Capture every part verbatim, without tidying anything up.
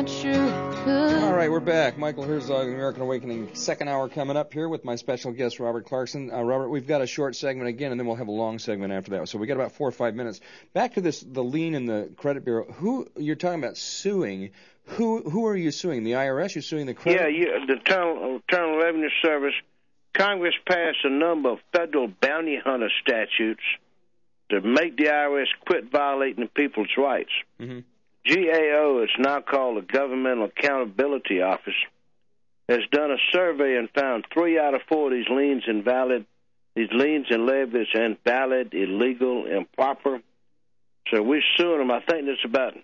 not sure it could. All right, we're back. Michael Herzog, American Awakening, second hour coming up here with my special guest, Robert Clarkson. Uh, Robert, we've got a short segment again, and then we'll have a long segment after that. So we got about four or five minutes. Back to this, the lien in the credit bureau. Who you're talking about suing? Who who are you suing? The I R S? You're suing the credit? Yeah, you, the Internal, Internal Revenue Service. Congress passed a number of federal bounty hunter statutes to make the I R S quit violating the people's rights. Mm-hmm. G A O, it's now called the Governmental Accountability Office, has done a survey and found three out of four of these liens invalid, these liens and levies invalid, illegal, improper. So we're suing them. I think there's about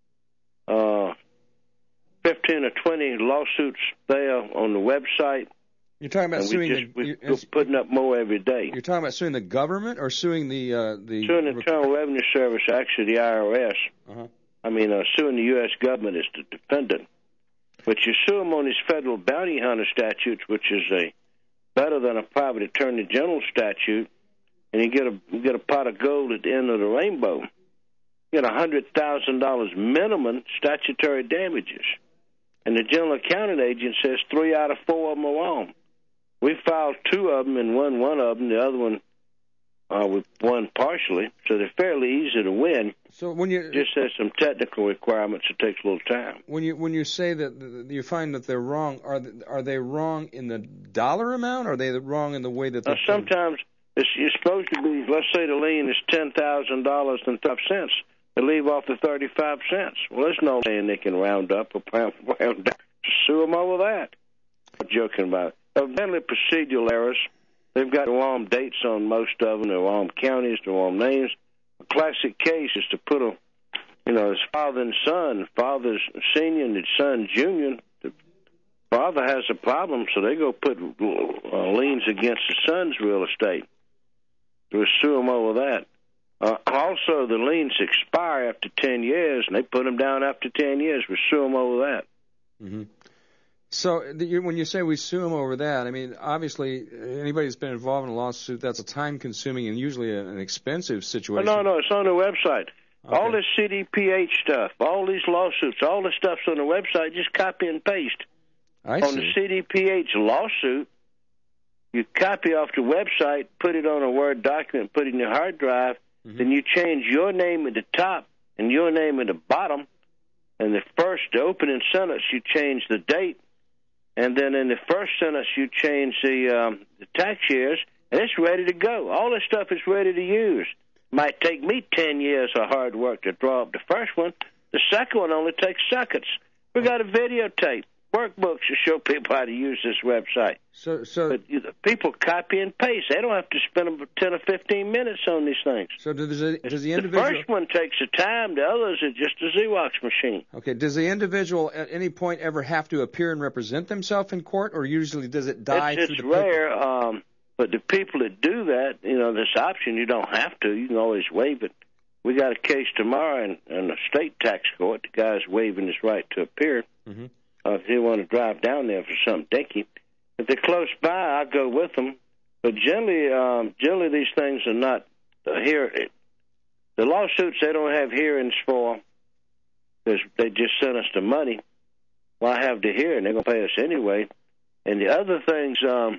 uh, fifteen or twenty lawsuits there on the website. You're talking about and suing we just, the, we're putting up more every day. You're talking about suing the government or suing the uh, the suing the Internal Revenue Service, actually the I R S. Uh-huh. I mean, uh, suing the U S government is the defendant. But you sue them on these federal bounty hunter statutes, which is a better than a private attorney general statute, and you get a you get a pot of gold at the end of the rainbow. You get a hundred thousand dollars minimum statutory damages, and the general accounting agent says three out of four of them are wrong. We filed two of them and won one of them. The other one uh, we won partially, so they're fairly easy to win. So when you just has some technical requirements, it takes a little time. When you when you say that you find that they're wrong, are they, are they wrong in the dollar amount, or are they wrong in the way that they? Uh, sometimes it's, you're supposed to be. Let's say the lien is ten thousand dollars and five cents. They leave off the thirty-five cents. Well, there's no saying they can round up or round down. Sue them over that. I'm joking about it. Evidently, procedural errors. They've got wrong dates on most of them. They're wrong counties. They're wrong names. A classic case is to put a, you know, his father and son. Father's senior and his son junior. The father has a problem, so they go put uh, liens against the son's real estate. We sue them over that. Uh, also, the liens expire after ten years, and they put them down after ten years. We sue them over that. Mm-hmm. So the, when you say we sue them over that, I mean, obviously, anybody who's been involved in a lawsuit, that's a time-consuming and usually a, an expensive situation. Oh, no, no, it's on the website. Okay. All this C D P H stuff, all these lawsuits, all the stuff's on the website. Just copy and paste. I on see. the C D P H lawsuit, you copy off the website, put it on a Word document, put it in your hard drive, mm-hmm. then you change your name at the top and your name at the bottom, and the first, the opening sentence, you change the date, and then in the first sentence, you change the, um, the tax years, and it's ready to go. All this stuff is ready to use. Might take me ten years of hard work to draw up the first one. The second one only takes seconds. We got a videotape, workbooks to show people how to use this website. So, so but you know, people copy and paste. They don't have to spend ten or fifteen minutes on these things. So does the, does the individual... The first one takes the time. The others are just a Xerox machine. Okay. Does the individual at any point ever have to appear and represent themselves in court, or usually does it die it's, through it's the rare, um, but the people that do that, you know, this option, you don't have to. You can always waive it. We got a case tomorrow in, in the state tax court. The guy's waiving his right to appear. Mm-hmm. Uh, if they want to drive down there for something dinky. If they're close by, I'll go with them. But generally, um, generally these things are not uh, here. The lawsuits they don't have hearings for because they just sent us the money. Well, I have the hearing. They're going to pay us anyway. And the other things, um,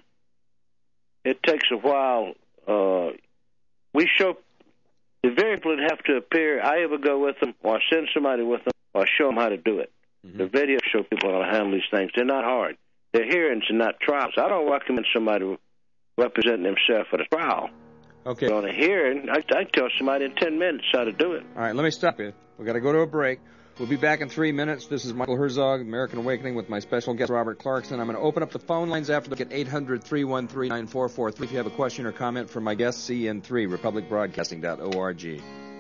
it takes a while. Uh, we show the very people that have to appear. I either go with them or I send somebody with them or I show them how to do it. Mm-hmm. The video show people how to handle these things. They're not hard. They're hearings and not trials. I don't recommend somebody representing himself at a trial. Okay. But on a hearing, I, I tell somebody in ten minutes how to do it. All right, let me stop you. We've got to go to a break. We'll be back in three minutes. This is Michael Herzog, American Awakening, with my special guest, Robert Clarkson. I'm going to open up the phone lines after the at eight hundred, three one three, nine four four three. If you have a question or comment for my guest, C N three, republic broadcasting dot org.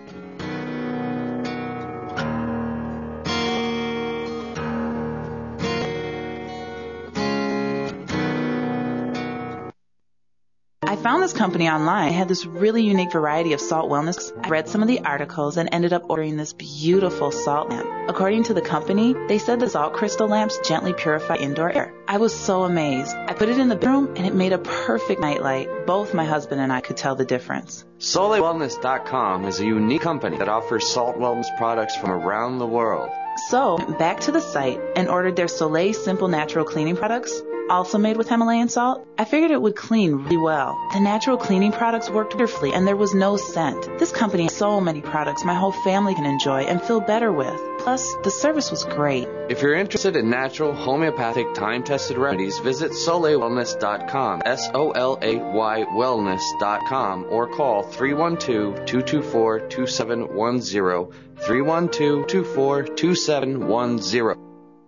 I found this company online. It had this really unique variety of salt wellness. I read some of the articles and ended up ordering this beautiful salt lamp. According to the company, they said the salt crystal lamps gently purify indoor air. I was so amazed. I put it in the bedroom and it made a perfect nightlight. Both my husband and I could tell the difference. Sole Wellness dot com is a unique company that offers salt wellness products from around the world. So, back to the site and ordered their Soleil Simple Natural Cleaning products, also made with Himalayan salt. I figured it would clean really well. The natural cleaning products worked wonderfully and there was no scent. This company has so many products my whole family can enjoy and feel better with. Plus, the service was great. If you're interested in natural, homeopathic, time-tested remedies, visit soleil wellness dot com, S O L A Y wellness dot com, or call three one two, two two four, two seven one zero, three one two, two four two seven one zero.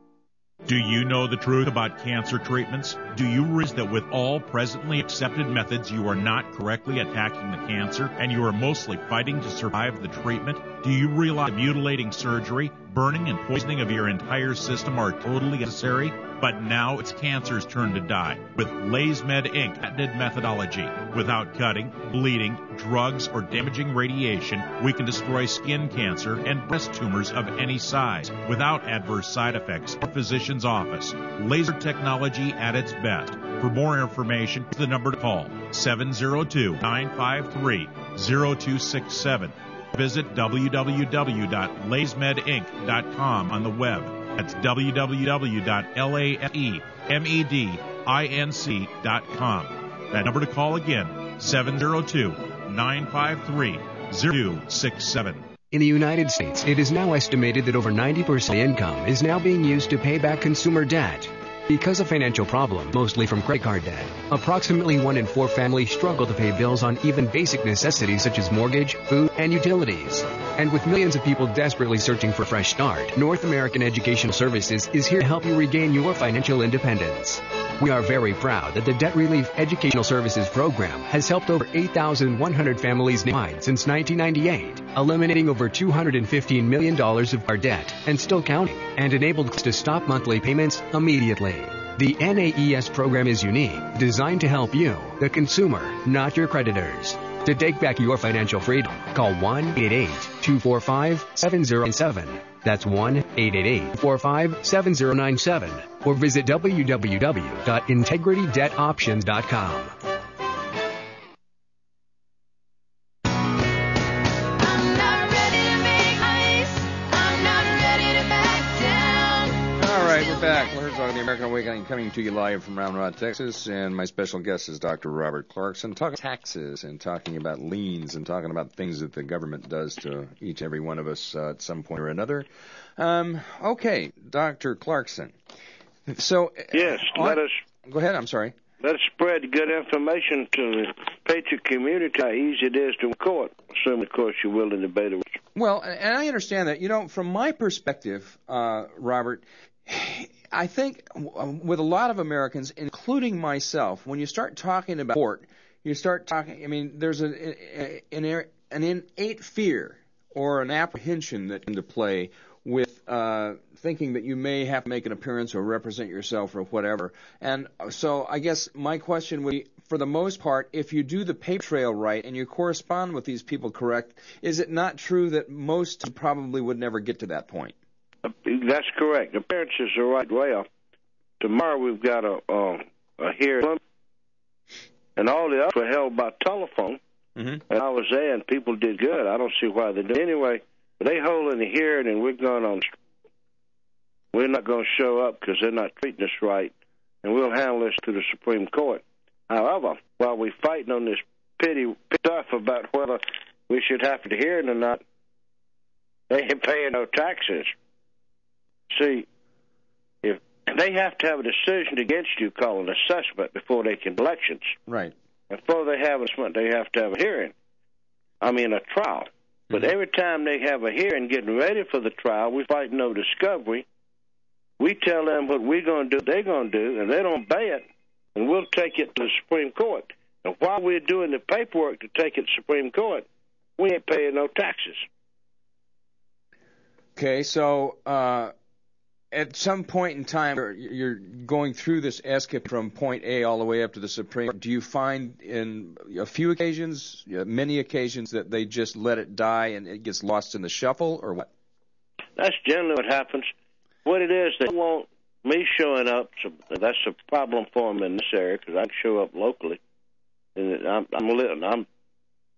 Do you know the truth about cancer treatments? Do you realize that with all presently accepted methods, you are not correctly attacking the cancer and you are mostly fighting to survive the treatment? Do you realize mutilating surgery, burning and poisoning of your entire system are totally necessary? But now it's cancer's turn to die. With LaysMed Incorporated patented methodology, without cutting, bleeding, drugs, or damaging radiation, we can destroy skin cancer and breast tumors of any size without adverse side effects or physician's office. Laser technology at its best. For more information, the number to call, seven zero two, nine five three, zero two six seven. Visit w w w dot lays med inc dot com on the web. That's w w w dot lays med inc dot com. That number to call again, seven zero two, nine five three, zero two six seven. In the United States, it is now estimated that over ninety percent of income is now being used to pay back consumer debt. Because of financial problems, mostly from credit card debt, approximately one in four families struggle to pay bills on even basic necessities such as mortgage, food, and utilities. And with millions of people desperately searching for a fresh start, North American Educational Services is here to help you regain your financial independence. We are very proud that the Debt Relief Educational Services Program has helped over eight thousand one hundred families nationwide since nineteen ninety-eight, eliminating over two hundred fifteen million dollars of our debt and still counting, and enabled us to stop monthly payments immediately. The N A E S program is unique, designed to help you, the consumer, not your creditors. To take back your financial freedom, call one eight eight eight, two four five, seven zero nine seven. That's one eight eight eight, two four five, seven zero nine seven. Or visit w w w dot integrity debt options dot com. Back. Well, here's on the American Awakening, coming to you live from Round Rock, Texas, and my special guest is Doctor Robert Clarkson, talking taxes and talking about liens and talking about things that the government does to each and every one of us uh, at some point or another. Um, okay, Doctor Clarkson. So yes, on, let us go ahead. I'm sorry. Let us spread good information to the patriot community. How easy it is to court, assuming, of course, you're willing to debate it. Well, and I understand that. You know, from my perspective, uh, Robert, I think with a lot of Americans, including myself, when you start talking about court, you start talking, I mean, there's a, an, an innate fear or an apprehension that into play with uh, thinking that you may have to make an appearance or represent yourself or whatever. And so I guess my question would be, for the most part, if you do the paper trail right and you correspond with these people correct, is it not true that most probably would never get to that point? That's correct. Appearances are right way off. Tomorrow we've got a, uh, a hearing, and all the others were held by telephone. Mm-hmm. And I was there, and people did good. I don't see why they do. Anyway, they holding a hearing, and we're going on. We're not going to show up because they're not treating us right, and we'll handle this to the Supreme Court. However, while we're fighting on this petty stuff about whether we should have the hearing or not, they ain't paying no taxes. See, if they have to have a decision against you called an assessment before they can elections. Right. Before they have an assessment, they have to have a hearing. I mean, a trial. Mm-hmm. But every time they have a hearing getting ready for the trial, we fight no discovery. We tell them what we're going to do, they're going to do, and they don't obey it, and we'll take it to the Supreme Court. And while we're doing the paperwork to take it to the Supreme Court, we ain't paying no taxes. Okay, so uh, at some point in time, you're going through this escape from point A all the way up to the Supreme Court. Do you find in a few occasions, many occasions, that they just let it die and it gets lost in the shuffle, or what? That's generally what happens. What it is, they want me showing up. So that's a problem for them in this area because I can show up locally. And I'm, I'm, I'm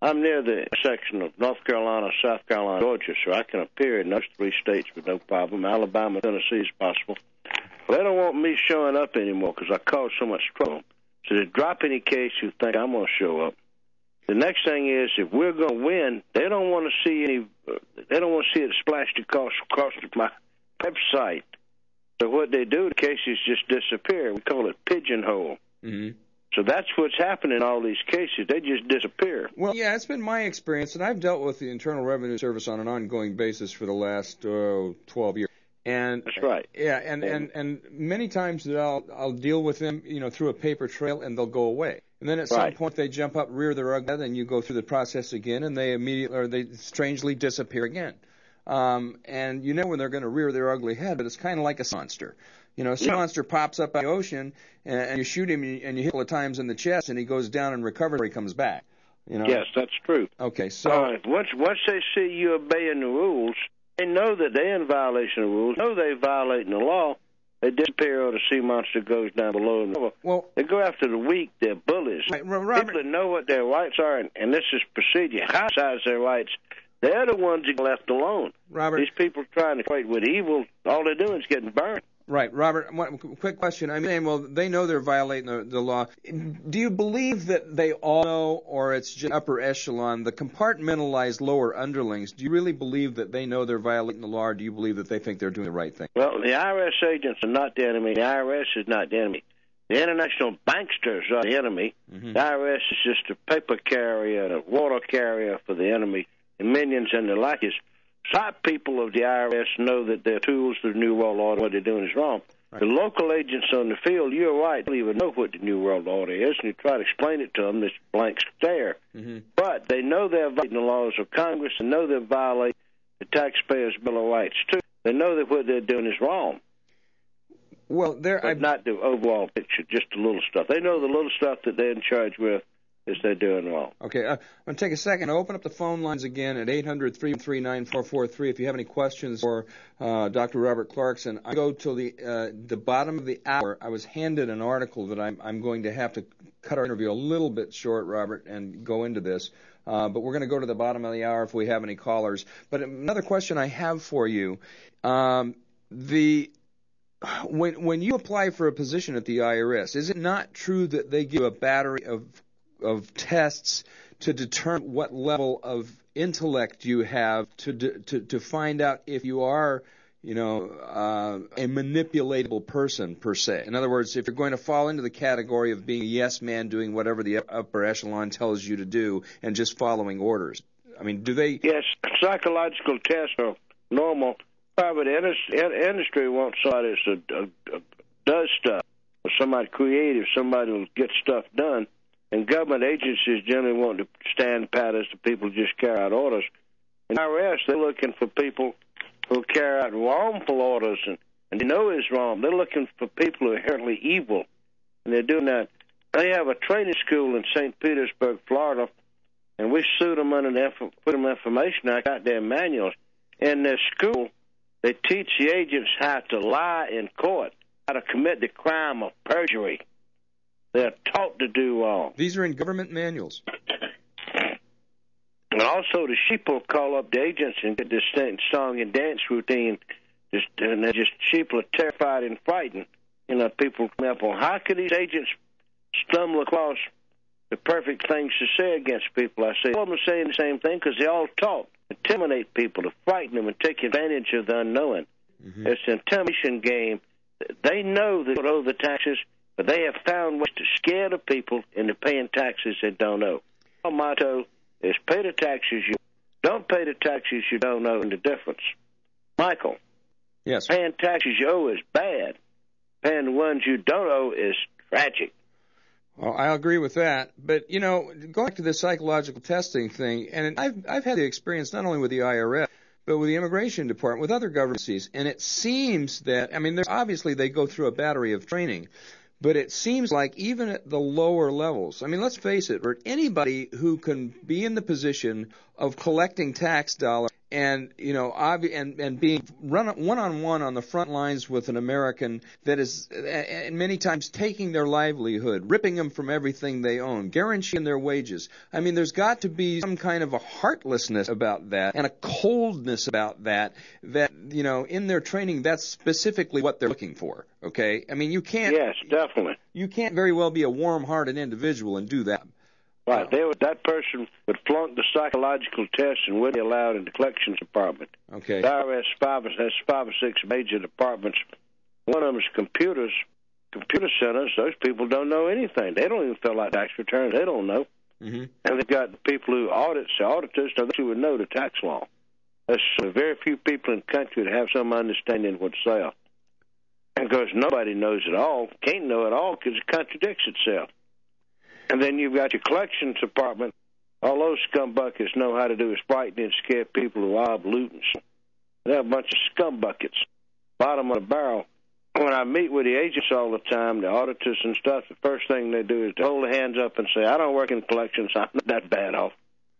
I'm near the section of North Carolina, South Carolina, Georgia, so I can appear in those three states with no problem. Alabama, Tennessee is possible. They don't want me showing up anymore because I caused so much trouble. So to drop any case who think I'm going to show up. The next thing is, if we're going to win, they don't want to see any. Uh, they don't want to see it splashed across across my website. So what they do, the cases just disappear. We call it pigeonhole. Mm-hmm. So that's what's happening in all these cases. They just disappear. Well, yeah, it's been my experience, and I've dealt with the Internal Revenue Service on an ongoing basis for the last uh, twelve years. And that's right. Yeah, and, and, and many times that I'll I'll deal with them, you know, through a paper trail, and they'll go away. And then at right. some point they jump up, rear their ugly head, and you go through the process again, and they immediately or they strangely disappear again. Um, and you know when they're going to rear their ugly head, but it's kind of like a monster. You know, a sea yeah. monster pops up out of the ocean, and, and you shoot him, and you, and you hit a couple of times in the chest, and he goes down and recovers, or he comes back. You know? Yes, that's true. Okay, so uh, once once they see you obeying the rules, they know that they're in violation of the rules. Know they're violating the law. They disappear, or the sea monster goes down below them. Well, they go after the weak. They're bullies. Right, Robert, people that know what their rights are, and, and this is procedure, exercise their rights. They're the ones that get left alone. Robert, these people trying to fight with evil, all they're doing is getting burned. Right, Robert, one quick question. I'm saying, well, they know they're violating the, the law. Do you believe that they all know, or it's just upper echelon, the compartmentalized lower underlings? Do you really believe that they know they're violating the law, or do you believe that they think they're doing the right thing? Well, the I R S agents are not the enemy. The I R S is not the enemy. The international banksters are the enemy. Mm-hmm. The I R S is just a paper carrier and a water carrier for the enemy, the minions and the likes. Top people of the I R S know that their tools to the New World Order, what they're doing is wrong. Right. The local agents on the field, you're right, don't even know what the New World Order is, and you try to explain it to them, this blank stare. Mm-hmm. But they know they're violating the laws of Congress, and know they're violating the taxpayers' Bill of Rights, too. They know that what they're doing is wrong. Well, there, but I've... not the overall picture, just the little stuff. They know the little stuff that they're in charge with is they're doing wrong. Okay, uh, I'm going to take a second. I'll open up the phone lines again at eight hundred, three one three, nine four four three if you have any questions for uh, Doctor Robert Clarkson. I go till the uh, the bottom of the hour. I was handed an article that I'm, I'm going to have to cut our interview a little bit short, Robert, and go into this. Uh, but we're going to go to the bottom of the hour if we have any callers. But another question I have for you, um, the... When when you apply for a position at the I R S, is it not true that they give a battery of of tests to determine what level of intellect you have to to to find out if you are, you know, uh, a manipulatable person per se? In other words, if you're going to fall into the category of being a yes man, doing whatever the upper echelon tells you to do, and just following orders. I mean, do they? Yes, psychological tests are normal. Private industry wants somebody that does stuff, or somebody creative, somebody who gets stuff done. And government agencies generally want to stand pat as the people who just carry out orders. In I R S, they're looking for people who carry out wrongful orders, and, and they know it's wrong. They're looking for people who are inherently evil, and they're doing that. They have a training school in Saint Petersburg, Florida, and we sued them under the Freedom of Information Act, got their manuals. In their school, they teach the agents how to lie in court, how to commit the crime of perjury. They're taught to do wrong. These are in government manuals. And also the sheeple call up the agents and get this song and dance routine, just, and they're just sheeple are terrified and frightened. You know, people come up on, how could these agents stumble across the perfect things to say against people? I say, all of them are saying the same thing because they all taught. Intimidate people, to frighten them, and take advantage of the unknowing. Mm-hmm. It's an intimidation game. They know they don't owe the taxes, but they have found ways to scare the people into paying taxes they don't owe. Our motto is pay the taxes you don't pay the taxes you don't owe, and the difference. Michael, yes, paying taxes you owe is bad. Paying the ones you don't owe is tragic. Well, I agree with that. But, you know, going back to the psychological testing thing, and I've I've had the experience not only with the I R S, but with the Immigration Department, with other government agencies, and it seems that, I mean, there's, obviously they go through a battery of training, but it seems like even at the lower levels, I mean, let's face it, anybody who can be in the position of collecting tax dollars and you know, obvi- and and being run one on one on the front lines with an American that is, and many times taking their livelihood, ripping them from everything they own, guaranteeing their wages. I mean, there's got to be some kind of a heartlessness about that and a coldness about that. That you know, in their training, that's specifically what they're looking for. Okay, I mean, you can't. Yes, definitely. You can't very well be a warm-hearted individual and do that. Right. They would, that person would flunk the psychological test and wouldn't be allowed in the collections department. Okay. The I R S five, has five or six major departments. One of them is computers, computer centers. Those people don't know anything. They don't even fill out tax returns. They don't know. Mm-hmm. And they've got people who audit, the auditors, so they would know the tax law. There's very few people in the country that have some understanding of what sale. And because nobody knows it all, can't know it all because it contradicts itself. And then you've got your collections department. All those scumbuckets know how to do is frighten and scare people who rob, loot, and so. They're a bunch of scumbuckets, bottom of the barrel. When I meet with the agents all the time, the auditors and stuff, the first thing they do is to hold their hands up and say, I don't work in collections, I'm not that bad off.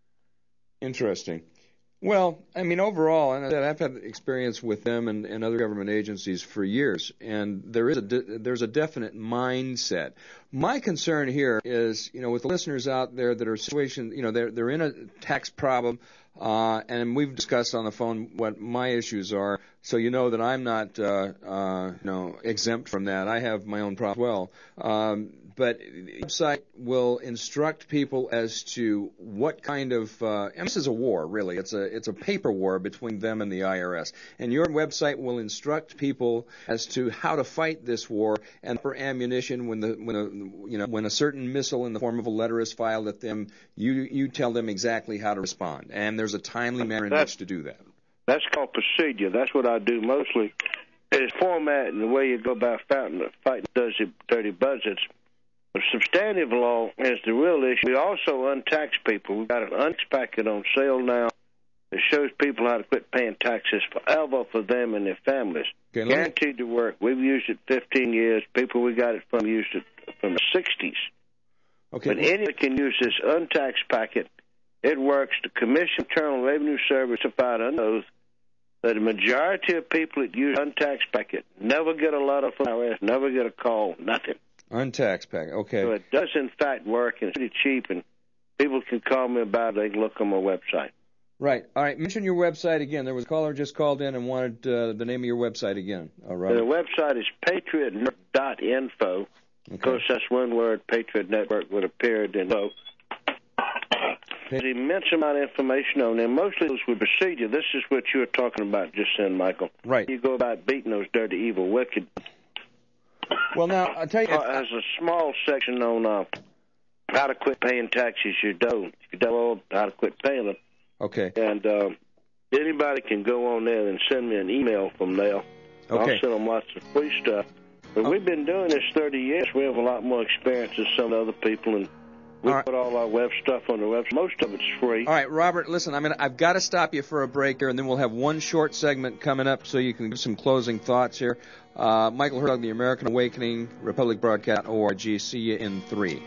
Interesting. Well, I mean, overall, and I've had experience with them and, and other government agencies for years, and there is a de- there's a definite mindset. My concern here is, you know, with the listeners out there that are situation, you know, they're they're in a tax problem, uh, and we've discussed on the phone what my issues are, so you know that I'm not, uh, uh, you know, exempt from that. I have my own problem as well. Um, But the website will instruct people as to what kind of, uh, and this is a war, really. It's a it's a paper war between them and the I R S. And your website will instruct people as to how to fight this war and for ammunition when the when a you know when a certain missile in the form of a letter is filed at them, you you tell them exactly how to respond. And there's a timely manner in which to do that. That's called procedure. That's what I do mostly. It's format and the way you go about fighting, fighting dirty, dirty budgets. The substantive law is the real issue. We also untax people. We've got an untaxed packet on sale now that shows people how to quit paying taxes forever for them and their families. Okay, guaranteed to work. We've used it fifteen years. People we got it from used it from the sixties. Okay. But anyone can use this untaxed packet. It works. The Commission Internal Revenue Service certified under oath that the majority of people that use untaxed packet never get a letter from the I R S, never get a call, nothing. Untaxed packet, okay. So it does, in fact, work, and it's pretty cheap, and people can call me about it. They can look on my website. Right. All right. Mention your website again. There was a caller just called in and wanted uh, the name of your website again. All right. The website is patriot dot info. Okay. Of course, that's one word. Patriot Network would appear in info. There's an immense amount of information on there. Mostly it was with procedure. This is what you were talking about just then, Michael. Right. You go about beating those dirty, evil, wicked. Well, now, I'll tell you... Uh, there's a small section on uh, how to quit paying taxes you don't. You don't owe, how to quit paying them. Okay. And uh, anybody can go on there and send me an email from there. Okay. I'll send them lots of free stuff. But oh. we've been doing this thirty years. We have a lot more experience than some other people, and we all right. put all our web stuff on the website. Most of it's free. All right, Robert, listen, I mean, I've got to stop you for a break here, and then we'll have one short segment coming up so you can give some closing thoughts here. Uh, Michael Herzog, The American Awakening, Republic Broadcast dot org. See you in three.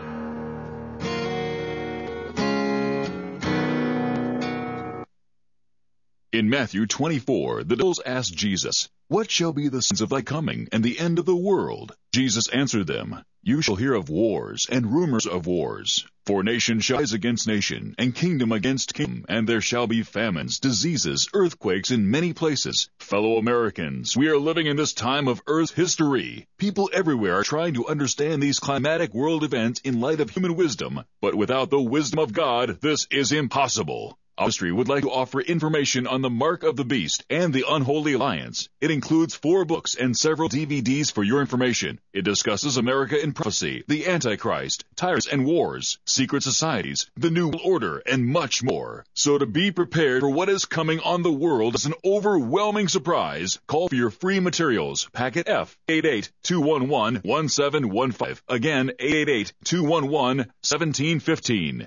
In Matthew twenty-four, the disciples asked Jesus, "What shall be the signs of thy coming and the end of the world?" Jesus answered them, "You shall hear of wars and rumors of wars. For nation shall rise against nation, and kingdom against kingdom, and there shall be famines, diseases, earthquakes in many places." Fellow Americans, we are living in this time of Earth's history. People everywhere are trying to understand these climatic world events in light of human wisdom, but without the wisdom of God, this is impossible. Our ministry would like to offer information on the Mark of the Beast and the Unholy Alliance. It includes four books and several D V Ds for your information. It discusses America in prophecy, the Antichrist, tyrants and wars, secret societies, the New World Order, and much more. So to be prepared for what is coming on the world as an overwhelming surprise, call for your free materials. Packet F, eight eight two one one one seven one five. Again, eight eight eight two one one one seven one five.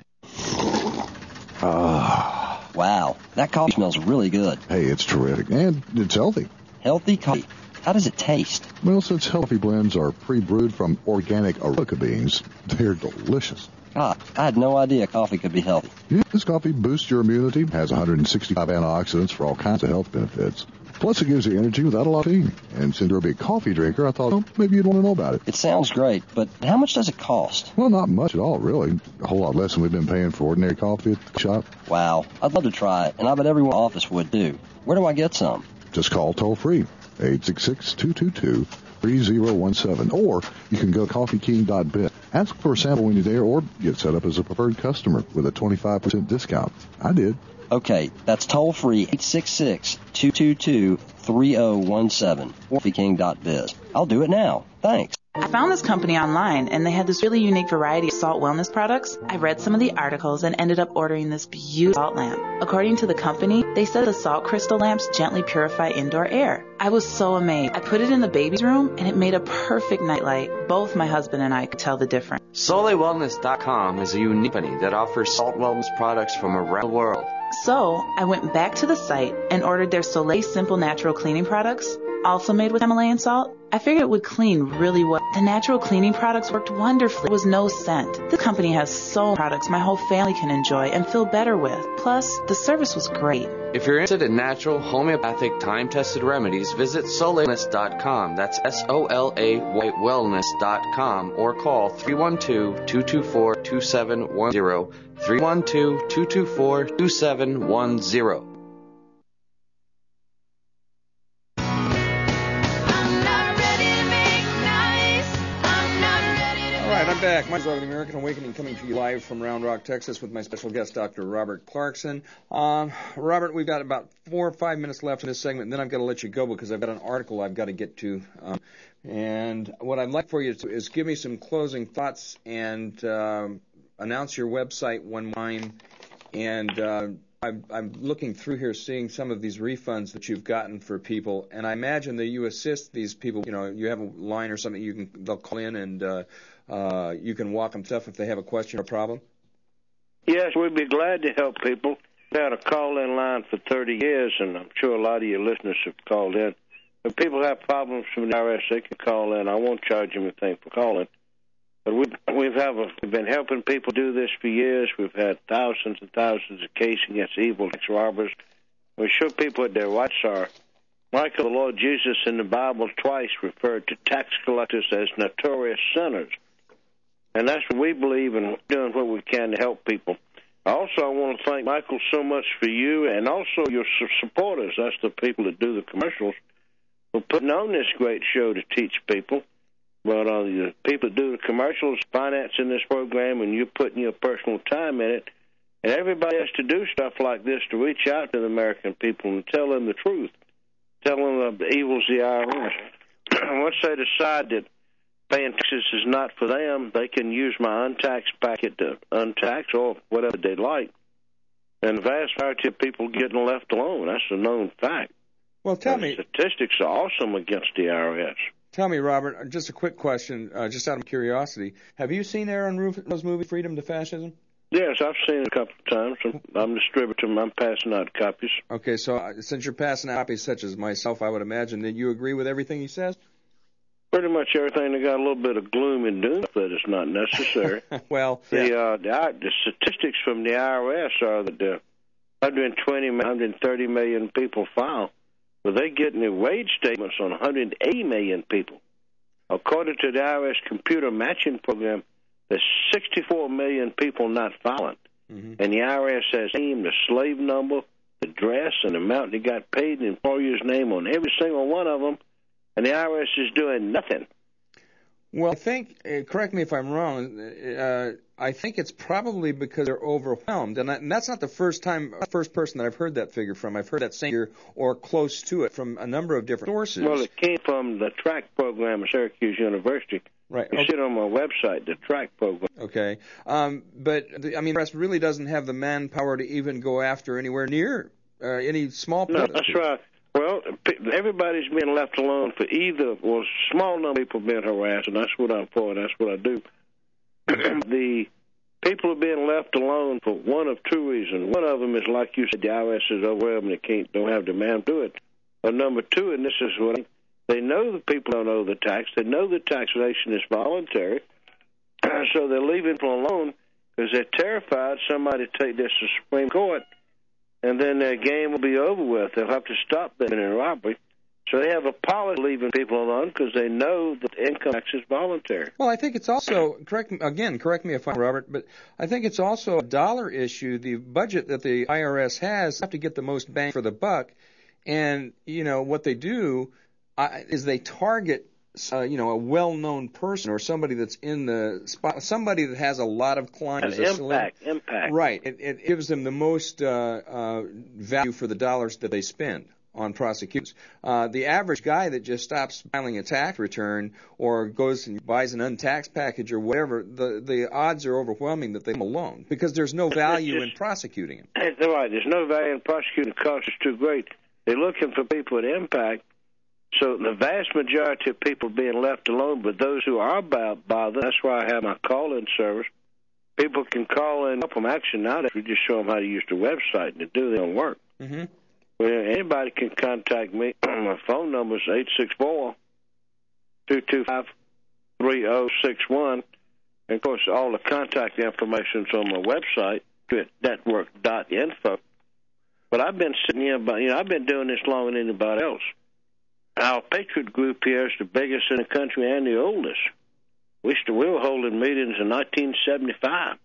Ah. Wow, that coffee smells really good. Hey, it's terrific, and it's healthy. Healthy coffee? How does it taste? Well, since healthy blends are pre-brewed from organic Arabica beans, they're delicious. Ah, I had no idea coffee could be healthy. Yeah, this coffee boosts your immunity, has one hundred sixty-five antioxidants for all kinds of health benefits. Plus, it gives you energy without a lot of caffeine. And since you're a big coffee drinker, I thought, well, maybe you'd want to know about it. It sounds great, but how much does it cost? Well, not much at all, really. A whole lot less than we've been paying for ordinary coffee at the shop. Wow, I'd love to try it, and I bet everyone in the office would too. Where do I get some? Just call toll-free, eight six six, two two two, three zero one seven. Or you can go to coffee king dot biz. Ask for a sample when you're there, or get set up as a preferred customer with a twenty-five percent discount. I did. Okay, that's toll-free, eight six six, two two two, three zero one seven, coffee king dot biz. I'll do it now. Thanks. I found this company online, and they had this really unique variety of salt wellness products. I read some of the articles and ended up ordering this beautiful salt lamp. According to the company, they said the salt crystal lamps gently purify indoor air. I was so amazed. I put it in the baby's room, and it made a perfect nightlight. Both my husband and I could tell the difference. Soleil Wellness dot com is a unique company that offers salt wellness products from around the world. So I went back to the site and ordered their Soleil Simple Natural Cleaning products, also made with Himalayan salt. I figured it would clean really well. The natural cleaning products worked wonderfully. There was no scent. This company has so many products my whole family can enjoy and feel better with. Plus, the service was great. If you're interested in natural, homeopathic, time-tested remedies, visit Soleil Wellness dot com. That's S O L A Y Wellness dot com, or call three one two, two two four, two seven one zero, three one two, two two four, two seven one zero. I'm back. My name is American Awakening, coming to you live from Round Rock, Texas, with my special guest, Doctor Robert Clarkson. Um, Robert, we've got about four or five minutes left in this segment, and then I've got to let you go because I've got an article I've got to get to. Um, and what I'd like for you to, is give me some closing thoughts and um, announce your website one time. And uh, I'm, I'm looking through here, seeing some of these refunds that you've gotten for people, and I imagine that you assist these people. You know, you have a line or something you can they'll call in and. Uh, Uh, you can walk them stuff if they have a question or problem? Yes, we'd be glad to help people. We've had a call-in line for thirty years, and I'm sure a lot of your listeners have called in. If people have problems from the I R S, they can call in. I won't charge them anything for calling. But we've, we've, have a, we've been helping people do this for years. We've had thousands and thousands of cases against evil tax robbers. We show people what their rights are. Michael, the Lord Jesus in the Bible twice referred to tax collectors as notorious sinners. And that's what we believe in, doing what we can to help people. Also, I want to thank Michael so much for you and also your supporters. That's the people that do the commercials for putting on this great show to teach people. But uh, the people that do the commercials, financing this program, and you're putting your personal time in it. And everybody has to do stuff like this to reach out to the American people and tell them the truth. Tell them of the evils of the I R S. Once they decide that paying taxes is not for them, they can use my untaxed packet to untax or whatever they like. And the vast majority of people getting left alone. That's a known fact. Well, tell and me. Statistics are awesome against the I R S. Tell me, Robert, just a quick question, uh, just out of curiosity. Have you seen Aaron Rufino's movie, Freedom to Fascism? Yes, I've seen it a couple of times. I'm distributing. I'm passing out copies. Okay, so uh, since you're passing out copies such as myself, I would imagine that you agree with everything he says? Pretty much everything that got a little bit of gloom and doom that is not necessary. well, the, yeah. uh, the the statistics from the I R S are that uh, one hundred twenty, one hundred thirty million people file, but they're getting their wage statements on one hundred eighty million people. According to the I R S computer matching program, there's sixty-four million people not filing. Mm-hmm. And the I R S has name, the slave number, the address, and the amount they got paid, and the employer's name on every single one of them. And the I R S is doing nothing. Well, I think, uh, correct me if I'm wrong, uh, I think it's probably because they're overwhelmed. And, I, and that's not the first time, first person that I've heard that figure from. I've heard that same figure or close to it from a number of different sources. Well, it came from the track program at Syracuse University. Right. You okay. see it on my website, the track program. Okay. Um, but, the, I mean, the rest really doesn't have the manpower to even go after anywhere near uh, any small No, that's right. Well, everybody's being left alone for either, well, small number of people being harassed, and that's what I'm for, and that's what I do. The people are being left alone for one of two reasons. One of them is, like you said, the I R S is overwhelmed, they can't, don't have demand to do it. Or number two, and this is what I, they know the people don't owe the tax. They know the taxation is voluntary, so they're leaving people alone, because they're terrified somebody take this to the Supreme Court, and then their game will be over with. They'll have to stop them in robbery. So they have a policy leaving people alone because they know that income tax is voluntary. Well, I think it's also, correct again, correct me if I'm wrong, Robert, but I think it's also a dollar issue. The budget that the I R S has, have to get the most bang for the buck. And, you know, what they do uh, is they target, uh, you know, a well-known person or somebody that's in the spot, somebody that has a lot of clients. An impact, impact. Right. It, it gives them the most uh, uh, value for the dollars that they spend on prosecutions. Uh, the average guy that just stops filing a tax return or goes and buys an untaxed package or whatever, the the odds are overwhelming that they come alone because there's no value just, in prosecuting him. That's right. There's no value in prosecuting. The cost is too great. They're looking for people at impact. So the vast majority of people are being left alone, but those who are bothered, that's why I have my call-in service. People can call in, help them. Actually, now we just show them how to use the website and to do their own work. Mm-hmm. Well, anybody can contact me. My phone number is eight six four, two two five, three zero six one. And, of course, all the contact information is on my website, network dot info. But I've been sitting here, about, you know, I've been doing this longer than anybody else. Our Patriot group here is the biggest in the country and the oldest. We, used to, we were holding meetings in nineteen seventy-five.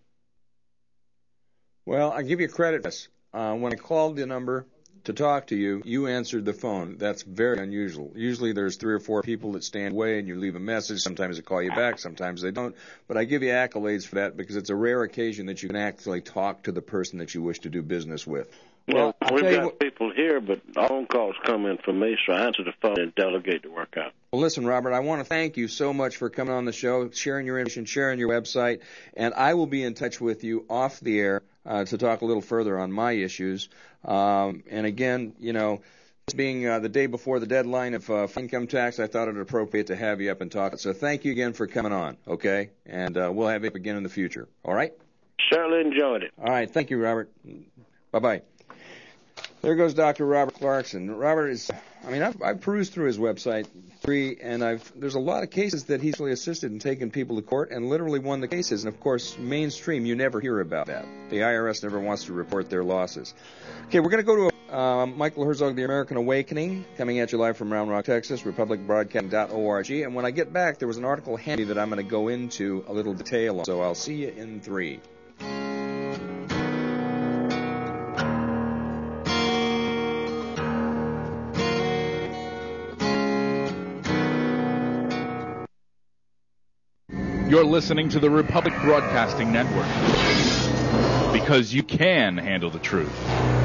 Well, I give you credit for this. Uh, when I called the number to talk to you, you answered the phone. That's very unusual. Usually there's three or four people that stand away and you leave a message. Sometimes they call you back, sometimes they don't. But I give you accolades for that because it's a rare occasion that you can actually talk to the person that you wish to do business with. Well, well we've got what, people here, but phone calls come in from me, so I answer the phone and delegate the work out. Well, listen, Robert, I want to thank you so much for coming on the show, sharing your information, sharing your website, and I will be in touch with you off the air uh, to talk a little further on my issues. Um, and again, you know, this being uh, the day before the deadline of uh, income tax, I thought it appropriate to have you up and talk. So thank you again for coming on, okay? And uh, we'll have you up again in the future, all right? Certainly enjoyed it. All right, thank you, Robert. Bye-bye. There goes Doctor Robert Clarkson. Robert is, I mean, I've, I've perused through his website, free, and I've there's a lot of cases that he's really assisted in taking people to court and literally won the cases. And, of course, mainstream, you never hear about that. The I R S never wants to report their losses. Okay, we're going to go to uh, Michael Herzog, The American Awakening, coming at you live from Round Rock, Texas, republic broadcasting dot org. And when I get back, there was an article handy that I'm going to go into a little detail on. So I'll see you in three. You're listening to the Republic Broadcasting Network because you can handle the truth.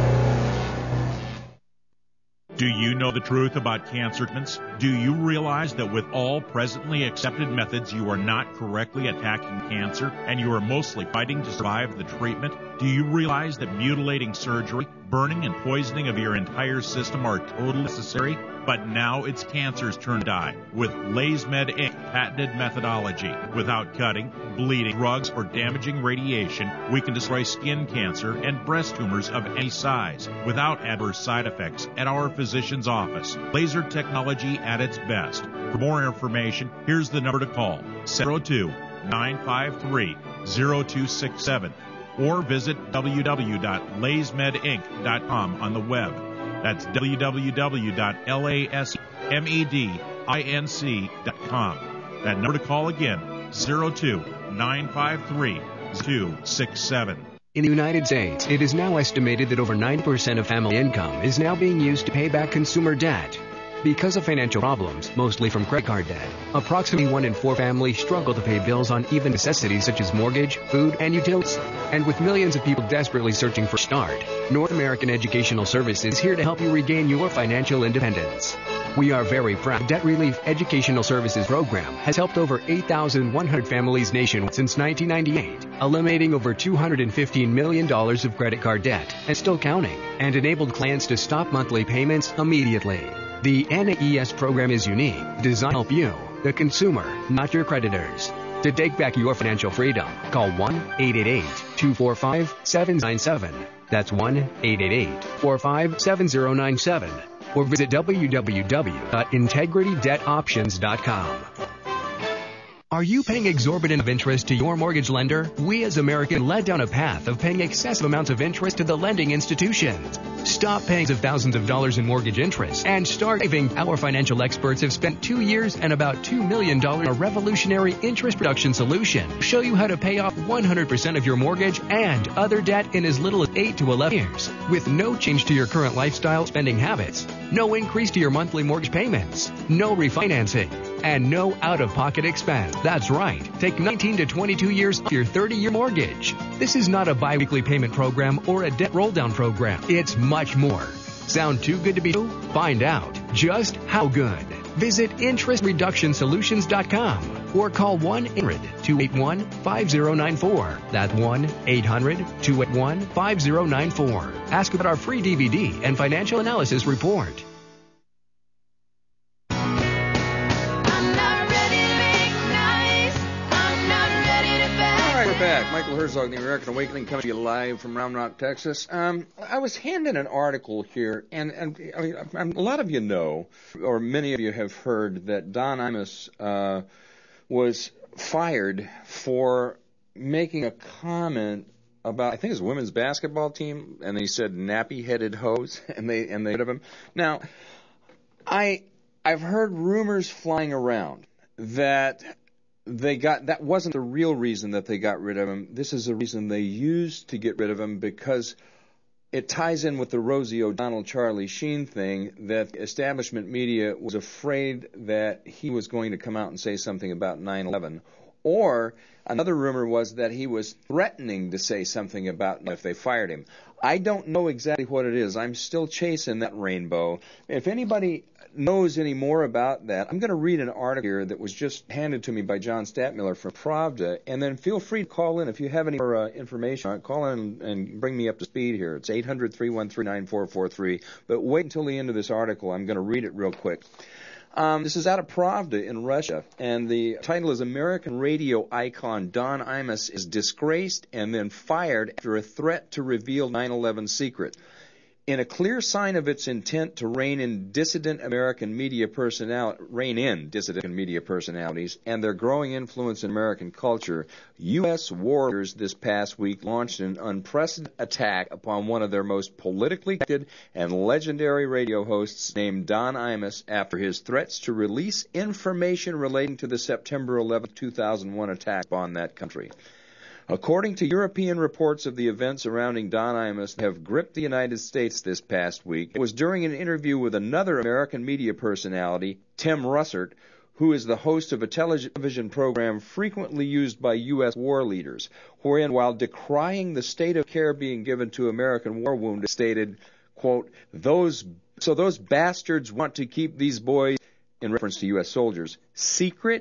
Do you know the truth about cancer treatments? Do you realize that with all presently accepted methods, you are not correctly attacking cancer and you are mostly fighting to survive the treatment? Do you realize that mutilating surgery, burning and poisoning of your entire system are totally necessary? But now it's cancer's turn to die. With LaysMed Incorporated patented methodology. Without cutting, bleeding, drugs, or damaging radiation, we can destroy skin cancer and breast tumors of any size without adverse side effects at our physician's office. Laser technology at its best. For more information, here's the number to call, seven oh two, nine five three, oh two six seven, or visit w w w dot laysmed inc dot com on the web. That's w w w dot laysmedinc dot com. That number to call again, zero two, nine five three, two six seven. In the United States, it is now estimated that over ninety percent of family income is now being used to pay back consumer debt. Because of financial problems, mostly from credit card debt, approximately one in four families struggle to pay bills on even necessities such as mortgage, food, and utilities. And with millions of people desperately searching for a start, North American Educational Services is here to help you regain your financial independence. We are very proud. Debt Relief Educational Services Program has helped over eight thousand one hundred families nationwide since nineteen ninety-eight, eliminating over two hundred fifteen million dollars of credit card debt, and still counting, and enabled clients to stop monthly payments immediately. The N A E S program is unique, designed to help you, the consumer, not your creditors. To take back your financial freedom, call one eight eight eight, two four five, seven nine seven. That's one eight eight eight, four five seven zero nine seven. Or visit w w w dot integrity debt options dot com. Are you paying exorbitant of interest to your mortgage lender? We as Americans led down a path of paying excessive amounts of interest to the lending institutions. Stop paying of thousands of dollars in mortgage interest and start saving. Our financial experts have spent two years and about two million dollars on a revolutionary interest reduction solution to show you how to pay off one hundred percent of your mortgage and other debt in as little as eight to eleven years with no change to your current lifestyle spending habits, no increase to your monthly mortgage payments, no refinancing, and no out-of-pocket expense. That's right. Take nineteen to twenty-two years off your thirty-year mortgage. This is not a biweekly payment program or a debt roll-down program. It's much more. Sound too good to be true? Find out just how good. Visit interest reduction solutions dot com or call one eight hundred two eight one five zero nine four. That's one eight hundred two eight one five zero nine four. Ask about our free D V D and financial analysis report. Back. Michael Herzog, The American Awakening, coming to you live from Round Rock, Texas. Um, I was handed an article here, and, and I mean, a lot of you know, or many of you have heard, that Don Imus uh, was fired for making a comment about, I think it's a women's basketball team, and he said nappy-headed hoes, and they and they rid of him. Now, I I've heard rumors flying around that They got that wasn't the real reason that they got rid of him. This is the reason they used to get rid of him, because it ties in with the Rosie O'Donnell, Charlie Sheen thing, that establishment media was afraid that he was going to come out and say something about nine eleven. Or another rumor was that he was threatening to say something about if they fired him. I don't know exactly what it is. I'm still chasing that rainbow. If anybody knows any more about that, I'm going to read an article here that was just handed to me by John Statmiller from Pravda, and then feel free to call in if you have any more uh, information on it. Call in and bring me up to speed here. It's eight hundred three one three nine four four three. But wait until the end of this article. I'm going to read it real quick. Um, this is out of Pravda in Russia, and the title is American Radio Icon Don Imus is disgraced and then fired after a threat to reveal nine eleven secret. In a clear sign of its intent to rein in dissident American media personnel, rein in dissident media personalities and their growing influence in American culture, U S warriors this past week launched an unprecedented attack upon one of their most politically connected and legendary radio hosts named Don Imus after his threats to release information relating to the September eleventh, two thousand one attack upon that country. According to European reports of the events surrounding Don Imus that have gripped the United States this past week, it was during an interview with another American media personality, Tim Russert, who is the host of a television program frequently used by U S war leaders, wherein, while decrying the state of care being given to American war wounded, stated, quote, those so those bastards want to keep these boys, in reference to U S soldiers, secret?